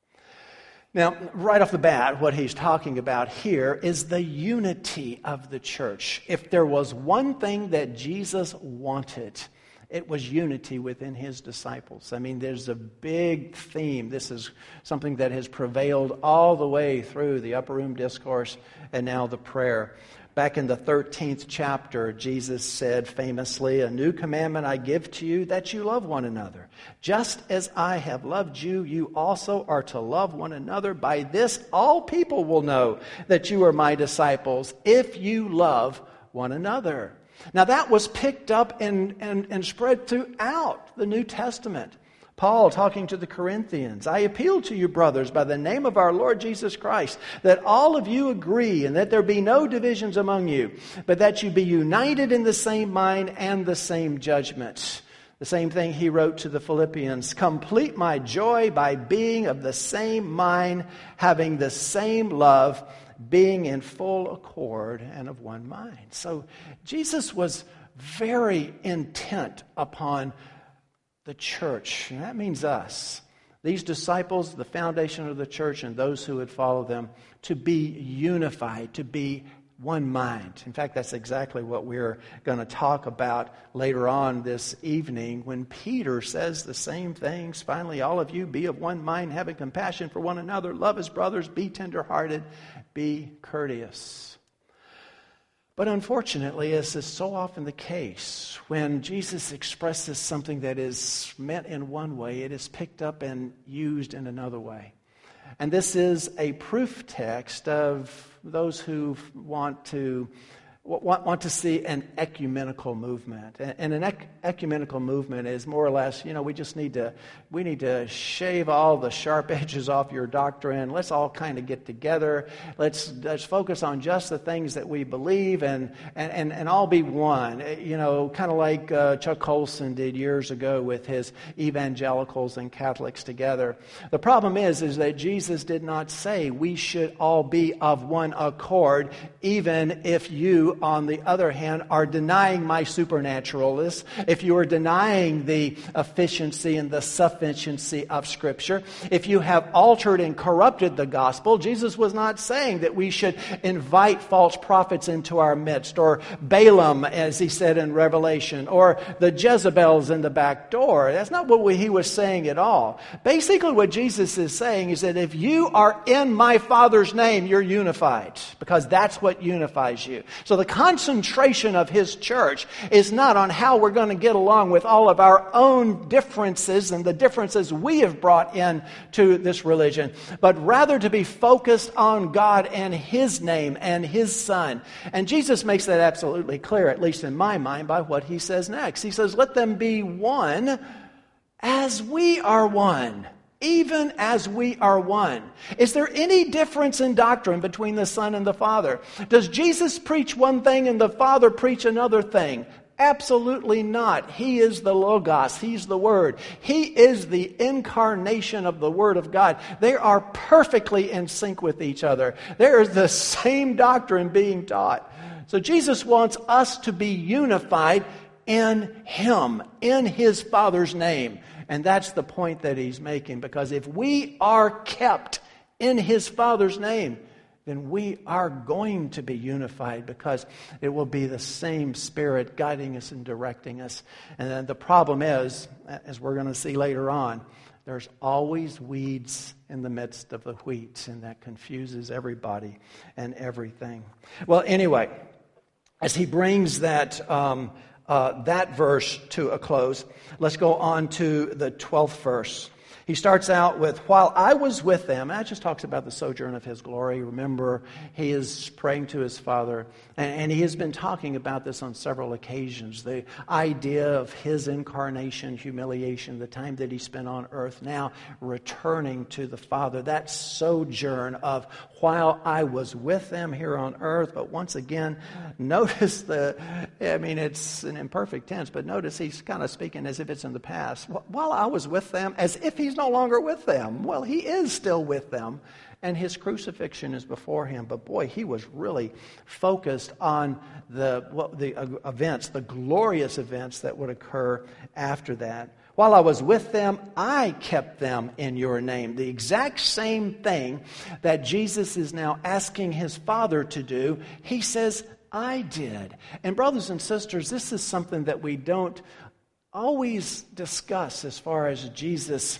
S1: Now, right off the bat, what he's talking about here is the unity of the church. If there was one thing that Jesus wanted, it was unity within his disciples. I mean, there's a big theme. This is something that has prevailed all the way through the Upper Room Discourse and now the prayer. Back in the thirteenth chapter, Jesus said famously, "A new commandment I give to you, that you love one another. Just as I have loved you, you also are to love one another. By this, all people will know that you are my disciples, if you love one another." Now that was picked up and, and, and spread throughout the New Testament. Paul talking to the Corinthians, "I appeal to you, brothers, by the name of our Lord Jesus Christ, that all of you agree and that there be no divisions among you, but that you be united in the same mind and the same judgment." The same thing he wrote to the Philippians, "Complete my joy by being of the same mind, having the same love, being in full accord and of one mind." So Jesus was very intent upon the church. And that means us. These disciples, the foundation of the church, and those who would follow them, to be unified, to be one mind. In fact, that's exactly what we're going to talk about later on this evening when Peter says the same things. "Finally, all of you be of one mind, having compassion for one another, love as brothers, be tenderhearted, be courteous." But unfortunately, as is so often the case, when Jesus expresses something that is meant in one way, it is picked up and used in another way. And this is a proof text of those who want to want, want to see an ecumenical movement. And an ec- ecumenical movement is more or less, you know, we just need to we need to shave all the sharp edges off your doctrine. Let's all kind of get together. Let's let's focus on just the things that we believe and and, and, and all be one. You know, kind of like uh, Chuck Colson did years ago with his evangelicals and Catholics together. The problem is, is that Jesus did not say we should all be of one accord, even if you, on the other hand, are denying my supernaturalness, if you are denying the efficiency and the sufficiency of Scripture, if you have altered and corrupted the gospel. Jesus was not saying that we should invite false prophets into our midst, or Balaam, as he said in Revelation, or the Jezebels in the back door. That's not what we, he was saying at all. Basically, what Jesus is saying is that if you are in my Father's name, you're unified, because that's what unifies you. So the concentration of His church is not on how we're going to get along with all of our own differences and the differences we have brought in to this religion, but rather to be focused on God and His name and His Son. And Jesus makes that absolutely clear, at least in my mind, by what He says next. He says, let them be one as we are one. Even as we are one. Is there any difference in doctrine between the Son and the Father? Does Jesus preach one thing and the Father preach another thing? Absolutely not. He is the Logos. He's the Word. He is the incarnation of the Word of God. They are perfectly in sync with each other. There is the same doctrine being taught. So Jesus wants us to be unified in Him, in His Father's name. And that's the point that He's making, because if we are kept in His Father's name, then we are going to be unified, because it will be the same Spirit guiding us and directing us. And then the problem is, as we're going to see later on, there's always weeds in the midst of the wheat, and that confuses everybody and everything. Well, anyway, as he brings that um, Uh, that verse to a close, let's go on to the twelfth verse. He starts out with, while I was with them, and that just talks about the sojourn of His glory. Remember, he is praying to His Father, and, and he has been talking about this on several occasions. The idea of His incarnation, humiliation, the time that He spent on earth, now returning to the Father. That sojourn of while I was with them here on earth. But once again, notice the, I mean, it's an imperfect tense, but notice he's kind of speaking as if it's in the past. While I was with them, as if He's no longer with them. Well, He is still with them, and His crucifixion is before Him. But boy, He was really focused on the well, the events, the glorious events that would occur after that. While I was with them, I kept them in your name. The exact same thing that Jesus is now asking His Father to do, He says, I did. And brothers and sisters, this is something that we don't always discuss as far as Jesus,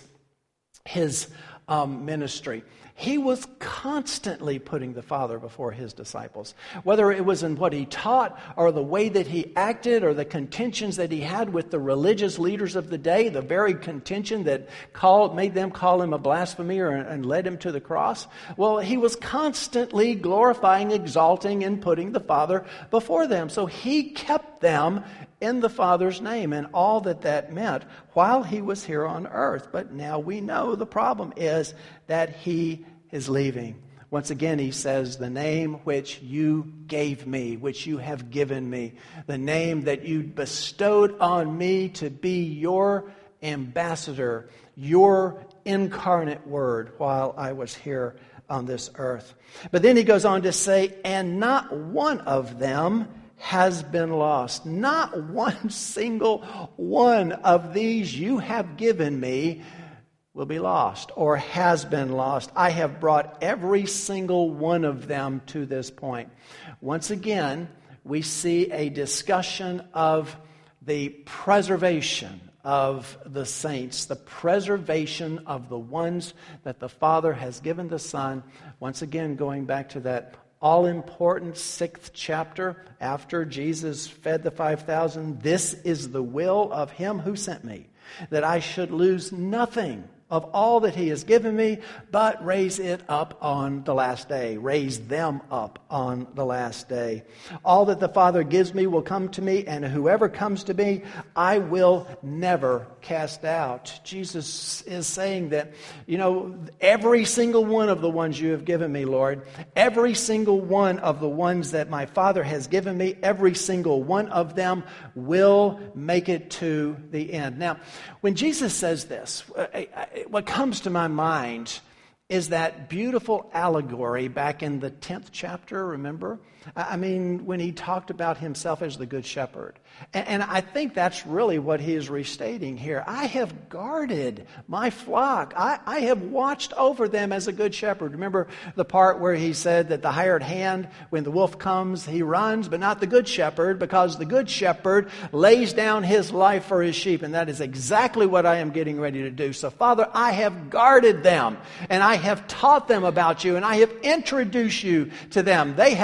S1: His um, ministry. He was constantly putting the Father before His disciples. Whether it was in what He taught, or the way that He acted, or the contentions that He had with the religious leaders of the day, the very contention that called, made them call Him a blasphemer and, and led Him to the cross. Well, He was constantly glorifying, exalting, and putting the Father before them. So He kept them in the Father's name, and all that that meant while He was here on earth. But now we know the problem is that He is leaving. Once again, He says, the name which you gave me, which you have given me, the name that you bestowed on me to be your ambassador, your incarnate Word while I was here on this earth. But then He goes on to say, and not one of them has been lost. Not one single one of these you have given me will be lost or has been lost. I have brought every single one of them to this point. Once again, we see a discussion of the preservation of the saints, the preservation of the ones that the Father has given the Son. Once again, going back to that all-important sixth chapter after Jesus fed the five thousand. This is the will of Him who sent me, that I should lose nothing of all that He has given me, but raise it up on the last day. Raise them up on the last day. All that the Father gives me will come to me, and whoever comes to me, I will never cast out. Jesus is saying that, you know, every single one of the ones you have given me, Lord, every single one of the ones that my Father has given me, every single one of them will make it to the end. Now, when Jesus says this, what comes to my mind is that beautiful allegory back in the tenth chapter, remember? I mean, when He talked about Himself as the Good Shepherd. And I think that's really what He is restating here. I have guarded my flock. I, I have watched over them as a good shepherd. Remember the part where He said that the hired hand, when the wolf comes, he runs, but not the good shepherd, because the good shepherd lays down his life for his sheep. And that is exactly what I am getting ready to do. So, Father, I have guarded them, and I have taught them about you, and I have introduced you to them. They have seen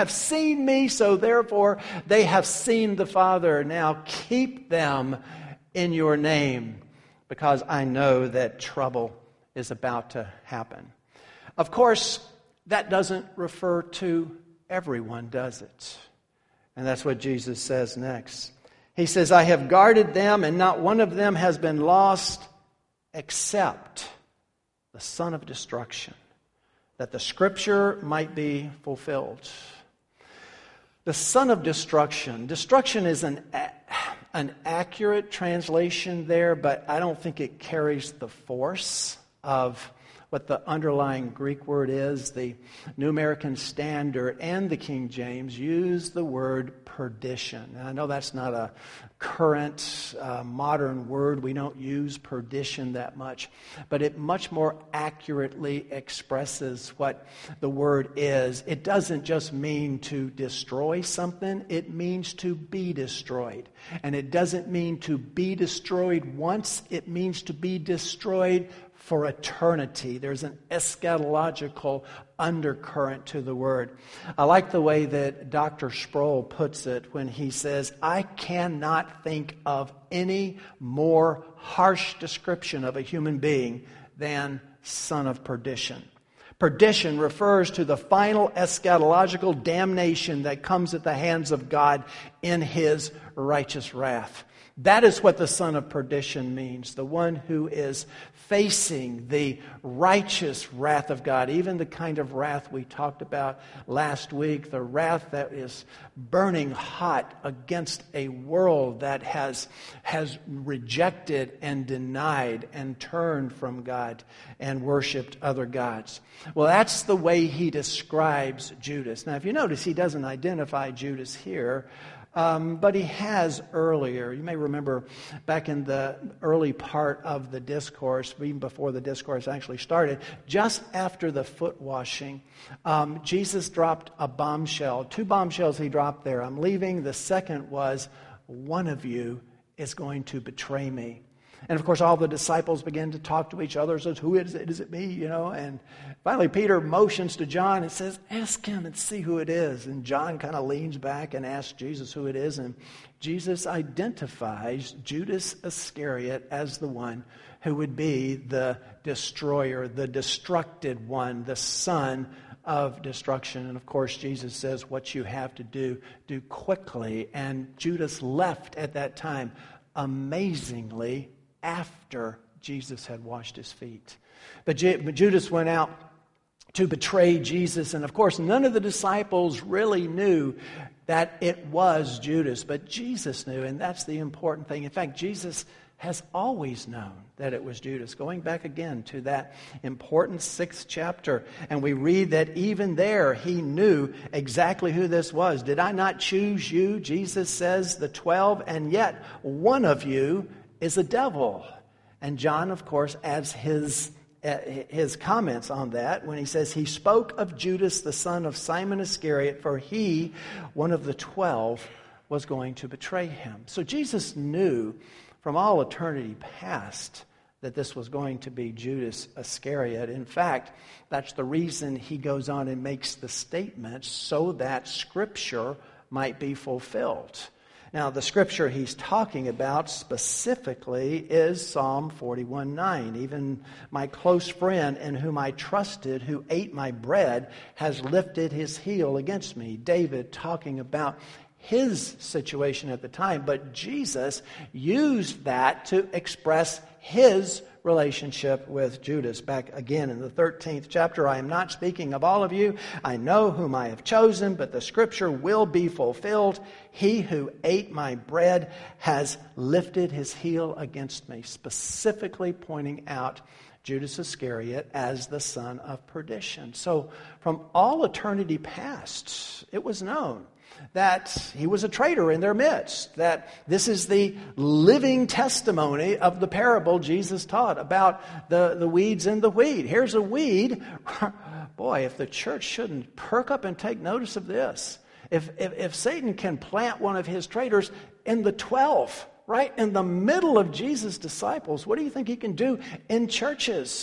S1: seen me, so therefore they have seen the Father. Now keep them in your name, because I know that trouble is about to happen. Of course, that doesn't refer to everyone, does it? And that's what Jesus says next. He says, I have guarded them, and not one of them has been lost except the son of destruction, that the scripture might be fulfilled. The son of destruction. Destruction is an, an accurate translation there, but I don't think it carries the force of what the underlying Greek word is. The New American Standard and the King James use the word perdition. And I know that's not a current uh, modern word. We don't use perdition that much. But it much more accurately expresses what the word is. It doesn't just mean to destroy something. It means to be destroyed. And it doesn't mean to be destroyed once. It means to be destroyed for eternity. There's an eschatological undercurrent to the word. I like the way that Doctor Sproul puts it when he says, I cannot think of any more harsh description of a human being than son of perdition. Perdition refers to the final eschatological damnation that comes at the hands of God in His righteous wrath. That is what the son of perdition means, the one who is facing the righteous wrath of God, even the kind of wrath we talked about last week, the wrath that is burning hot against a world that has, has rejected and denied and turned from God and worshipped other gods. Well, that's the way he describes Judas. Now, if you notice, he doesn't identify Judas here. Um, but he has earlier. You may remember back in the early part of the discourse, even before the discourse actually started, just after the foot washing, um, Jesus dropped a bombshell. Two bombshells he dropped there. I'm leaving. The second was, one of you is going to betray me. And of course, all the disciples began to talk to each other. Says, who is it? Is it me? You know. And finally, Peter motions to John and says, "Ask him and see who it is." And John kind of leans back and asks Jesus who it is. And Jesus identifies Judas Iscariot as the one who would be the destroyer, the destructed one, the son of destruction. And of course, Jesus says, "What you have to do, do quickly." And Judas left at that time, amazingly, after Jesus had washed his feet. But, J- but Judas went out to betray Jesus. And of course, none of the disciples really knew that it was Judas. But Jesus knew, and that's the important thing. In fact, Jesus has always known that it was Judas. Going back again to that important sixth chapter, and we read that even there he knew exactly who this was. "Did I not choose you," Jesus says, "the twelve, and yet one of you is a devil." And John, of course, adds his uh, his comments on that when he says, "He spoke of Judas, the son of Simon Iscariot, for he, one of the twelve, was going to betray him." So Jesus knew from all eternity past that this was going to be Judas Iscariot. In fact, that's the reason he goes on and makes the statement, so that Scripture might be fulfilled. Now, the scripture he's talking about specifically is Psalm forty-one nine. "Even my close friend in whom I trusted, who ate my bread, has lifted his heel against me." David talking about his situation at the time, but Jesus used that to express his relationship with Judas. Back again in the thirteenth chapter, "I am not speaking of all of you. I know whom I have chosen, but the scripture will be fulfilled. He who ate my bread has lifted his heel against me." Specifically pointing out Judas Iscariot as the son of perdition. So from all eternity past, it was known that he was a traitor in their midst, that this is the living testimony of the parable Jesus taught about the, the weeds and the wheat. Here's a weed. Boy, if the church shouldn't perk up and take notice of this. If, if, if Satan can plant one of his traitors in the twelve, right in the middle of Jesus' disciples, what do you think he can do in churches?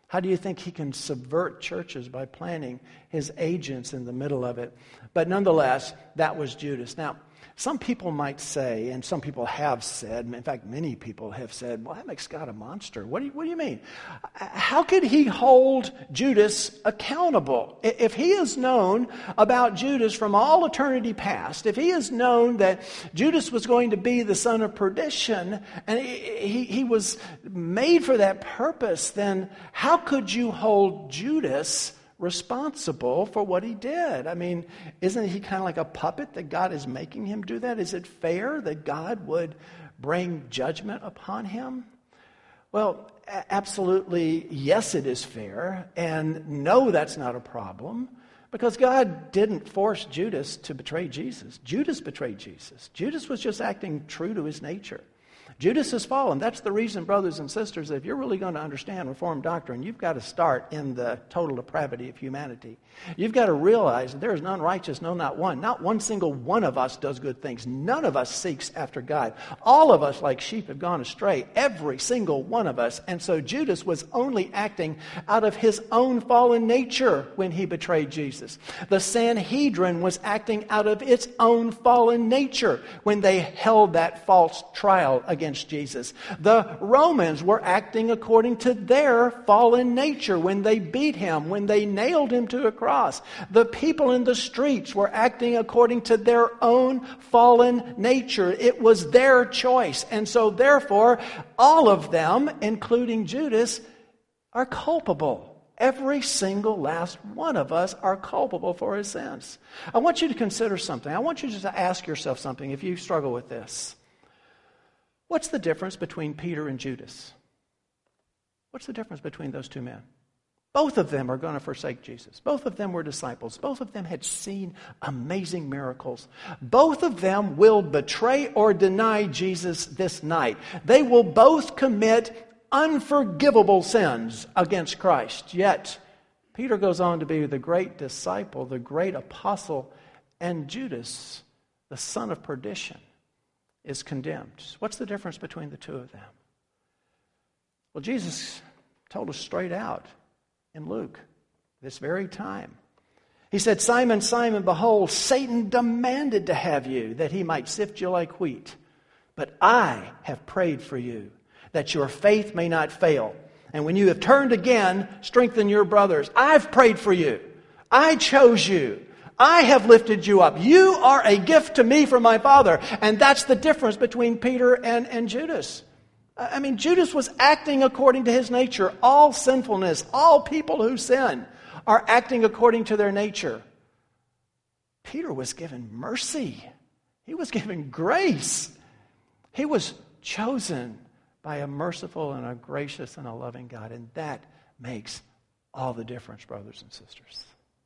S1: How do you think he can subvert churches by planting his agents in the middle of it? But nonetheless, that was Judas. Now, some people might say, and some people have said, in fact, many people have said, well, that makes God a monster. What do you, what do you mean? How could he hold Judas accountable? If he has known about Judas from all eternity past, if he has known that Judas was going to be the son of perdition, and he, he was made for that purpose, then how could you hold Judas responsible for what he did? I mean, isn't he kind of like a puppet that God is making him do that? Is it fair that God would bring judgment upon him? Well, absolutely, yes, it is fair. And no, that's not a problem. Because God didn't force Judas to betray Jesus. Judas betrayed Jesus. Judas was just acting true to his nature. Judas has fallen. That's the reason, brothers and sisters, if you're really going to understand Reformed doctrine, you've got to start in the total depravity of humanity. You've got to realize that there is none righteous, no, not one. Not one single one of us does good things. None of us seeks after God. All of us, like sheep, have gone astray. Every single one of us. And so Judas was only acting out of his own fallen nature when he betrayed Jesus. The Sanhedrin was acting out of its own fallen nature when they held that false trial against Jesus. The Romans were acting according to their fallen nature when they beat him, when they nailed him to a cross. The people in the streets were acting according to their own fallen nature. It was their choice. And so therefore, all of them, including Judas, are culpable. Every single last one of us are culpable for his sins. I want you to consider something. I want you just to ask yourself something if you struggle with this. What's the difference between Peter and Judas? What's the difference between those two men? Both of them are going to forsake Jesus. Both of them were disciples. Both of them had seen amazing miracles. Both of them will betray or deny Jesus this night. They will both commit unforgivable sins against Christ. Yet, Peter goes on to be the great disciple, the great apostle, and Judas, the son of perdition, is condemned. What's the difference between the two of them? Well, Jesus told us straight out in Luke, this very time. He said, Simon, Simon, behold, Satan demanded to have you, that he might sift you like wheat. But I have prayed for you, that your faith may not fail. And when you have turned again, strengthen your brothers. I've prayed for you. I chose you. I have lifted you up. You are a gift to me from my Father. And that's the difference between Peter and, and Judas. I mean, Judas was acting according to his nature. All sinfulness, all people who sin are acting according to their nature. Peter was given mercy. He was given grace. He was chosen by a merciful and a gracious and a loving God. And that makes all the difference, brothers and sisters.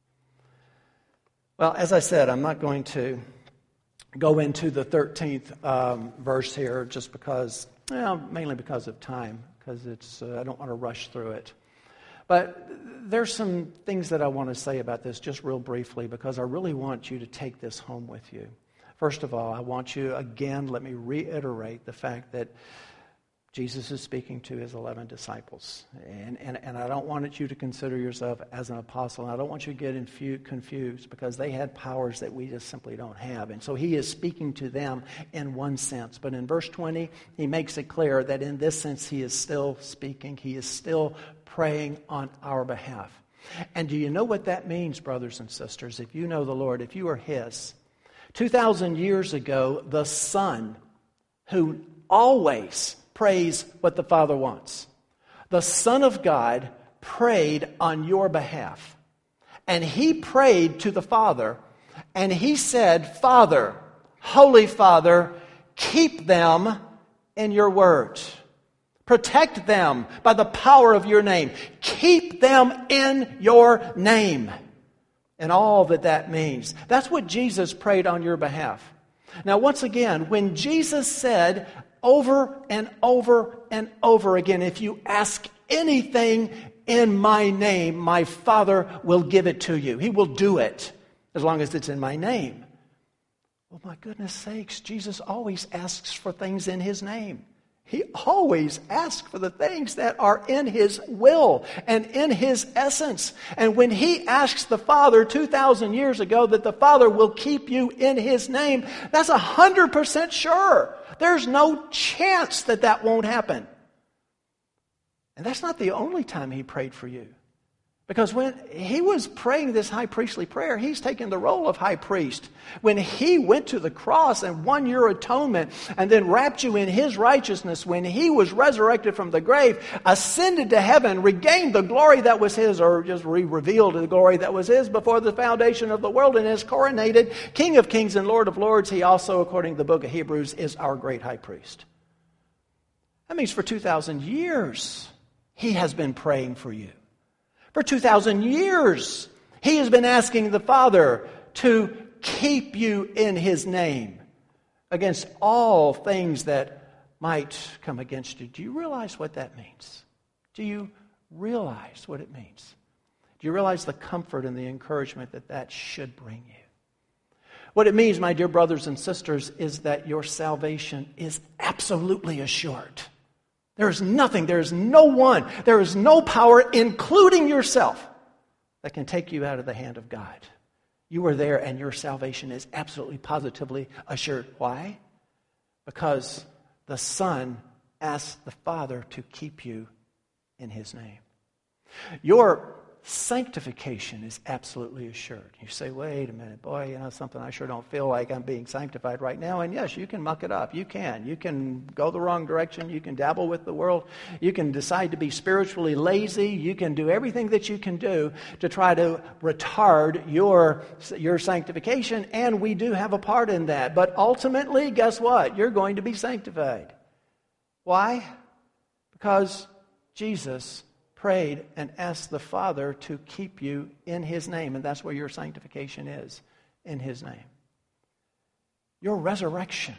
S1: Well, as I said, I'm not going to go into the thirteenth um, verse here just because, well, mainly because of time, because it's uh, I don't want to rush through it. But there's some things that I want to say about this just real briefly because I really want you to take this home with you. First of all, I want you, again, let me reiterate the fact that Jesus is speaking to his eleven disciples. And, and, and I don't want you to consider yourself as an apostle. And I don't want you to get infu- confused because they had powers that we just simply don't have. And so he is speaking to them in one sense. But in verse twenty, he makes it clear that in this sense he is still speaking. He is still praying on our behalf. And do you know what that means, brothers and sisters? If you know the Lord, if you are his. two thousand years ago, the Son, who always prays what the Father wants. The Son of God prayed on your behalf. And he prayed to the Father, and he said, Father, Holy Father, keep them in your word. Protect them by the power of your name. Keep them in your name. And all that that means. That's what Jesus prayed on your behalf. Now, once again, when Jesus said, over and over and over again, if you ask anything in my name, my Father will give it to you. He will do it as long as it's in my name. Well, my goodness sakes, Jesus always asks for things in his name. He always asks for the things that are in His will and in His essence. And when He asks the Father two thousand years ago that the Father will keep you in His name, that's one hundred percent sure. There's no chance that that won't happen. And that's not the only time He prayed for you. Because when He was praying this high priestly prayer, He's taking the role of high priest. When He went to the cross and won your atonement and then wrapped you in His righteousness, when He was resurrected from the grave, ascended to heaven, regained the glory that was His, or just re-revealed the glory that was His before the foundation of the world, and is coronated King of kings and Lord of lords, He also, according to the book of Hebrews, is our great high priest. That means for two thousand years, He has been praying for you. For two thousand years, He has been asking the Father to keep you in His name against all things that might come against you. Do you realize what that means? Do you realize what it means? Do you realize the comfort and the encouragement that that should bring you? What it means, my dear brothers and sisters, is that your salvation is absolutely assured. There is nothing, there is no one, there is no power, including yourself, that can take you out of the hand of God. You are there and your salvation is absolutely, positively assured. Why? Because the Son asked the Father to keep you in His name. Your sanctification is absolutely assured. You say, wait a minute, boy, you know something, I sure don't feel like I'm being sanctified right now. And yes, you can muck it up. You can. You can go the wrong direction. You can dabble with the world. You can decide to be spiritually lazy. You can do everything that you can do to try to retard your, your sanctification. And we do have a part in that. But ultimately, guess what? You're going to be sanctified. Why? Because Jesus prayed and asked the Father to keep you in His name. And that's where your sanctification is, in His name. Your resurrection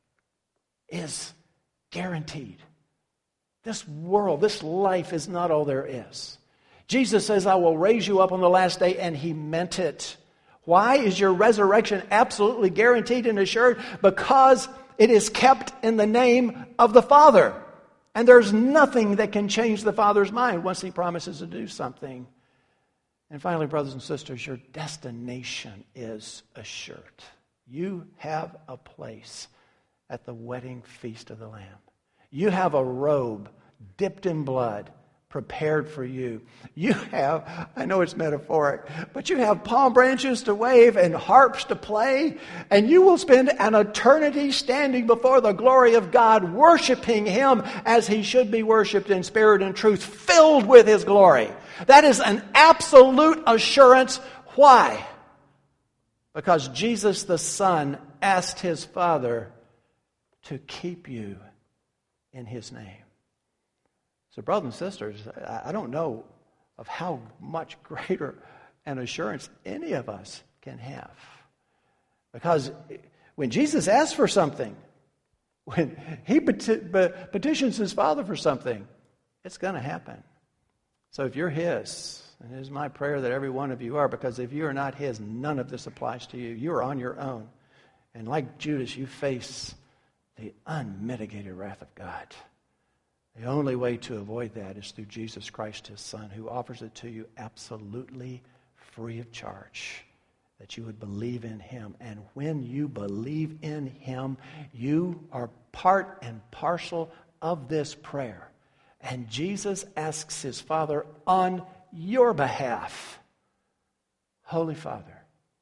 S1: is guaranteed. This world, this life is not all there is. Jesus says, I will raise you up on the last day, and He meant it. Why is your resurrection absolutely guaranteed and assured? Because it is kept in the name of the Father. And there's nothing that can change the Father's mind once He promises to do something. And finally, brothers and sisters, your destination is assured. You have a place at the wedding feast of the Lamb. You have a robe dipped in blood prepared for you. You have, I know it's metaphoric, but you have palm branches to wave and harps to play, and you will spend an eternity standing before the glory of God, worshiping Him as He should be worshiped in spirit and truth, filled with His glory. That is an absolute assurance. Why? Because Jesus the Son asked His Father to keep you in His name. So brothers and sisters, I don't know of how much greater an assurance any of us can have. Because when Jesus asks for something, when He petitions His Father for something, it's going to happen. So if you're His, and it is my prayer that every one of you are, because if you are not His, none of this applies to you. You are on your own. And like Judas, you face the unmitigated wrath of God. The only way to avoid that is through Jesus Christ, His Son, who offers it to you absolutely free of charge, that you would believe in Him. And when you believe in Him, you are part and parcel of this prayer. And Jesus asks His Father on your behalf, Holy Father,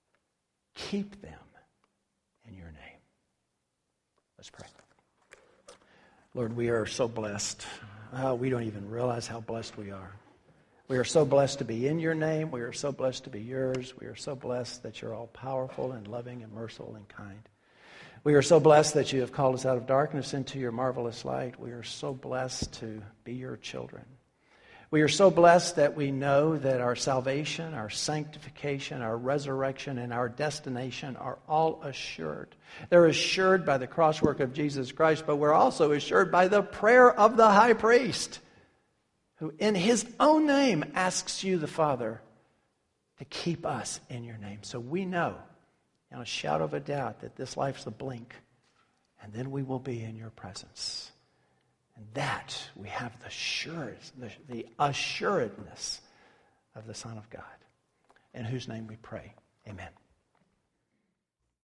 S1: keep them in your name. Let's pray. Lord, we are so blessed. Uh, we don't even realize how blessed we are. We are so blessed to be in your name. We are so blessed to be yours. We are so blessed that you're all powerful and loving and merciful and kind. We are so blessed that you have called us out of darkness into your marvelous light. We are so blessed to be your children. We are so blessed that we know that our salvation, our sanctification, our resurrection, and our destination are all assured. They're assured by the crosswork of Jesus Christ, but we're also assured by the prayer of the high priest, who in His own name asks you, the Father, to keep us in your name. So we know, without a shadow of a doubt, that this life's a blink, and then we will be in your presence. And that we have the sure, the, the assuredness of the Son of God, in whose name we pray. Amen.